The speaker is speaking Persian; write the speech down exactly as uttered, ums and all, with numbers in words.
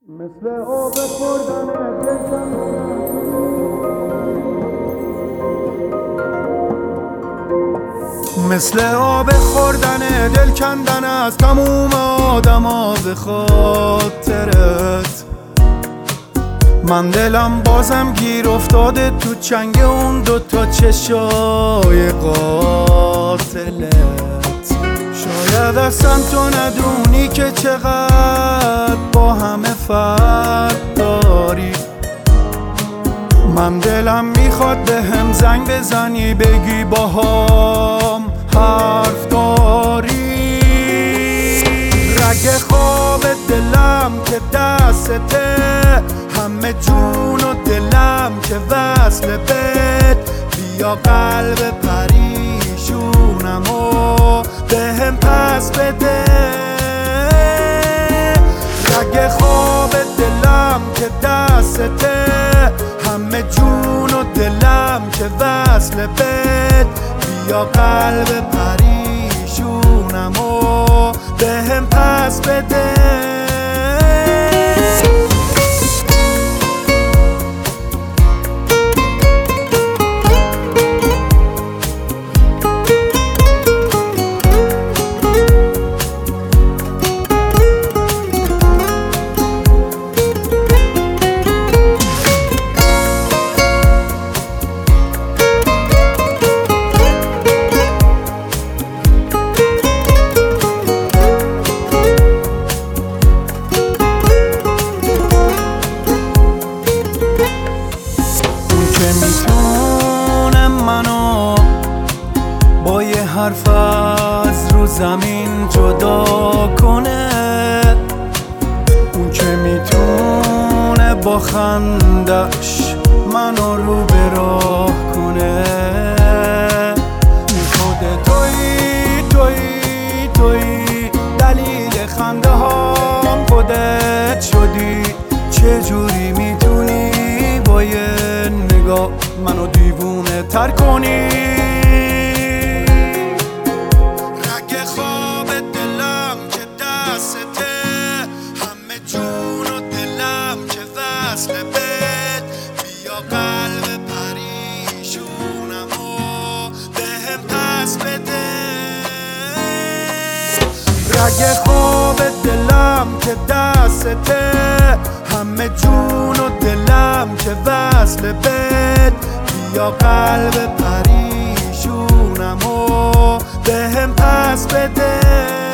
مثل آب خوردن دلکن مثل آب خوردن دل کندن از تموم آدما به خاطرت. من دلم بازم گیر افتاده تو چنگ اون دوتا چشای قاتلت. شاید اصلا تو ندونی که چقدر با همه فرق داری. من دلم میخواد به هم زنگ بزنی بگی با هم حرف داری. رگ خواب دلم که دسته، همه جون و دلم که وصل بهت. بیا قلب پریشونم و به هم پس بده. رگ خواب دلم که دسته، همه جون و دلم که وصل بهت. بیا قلب پریشونم و به هم پس بده. میتونه منو با یه حرف از رو زمین جدا کنه. اون که میتونه با خندش منو رو به راه کنه. خود تویی تویی تویی دلیل خنده هام، خودت شدی. چجوری میتونی با یه نگاه منو دیوونه تر کنی؟ رگ خواب دلم که دسته، همه جون و دلم که وصل بهت. بیا قلب پریشونم و به هم پس بده. رگ خواب دلم که دسته، همه جون و دلم که وصل بهت. بیا قلب پریشونم و به هم پس بده.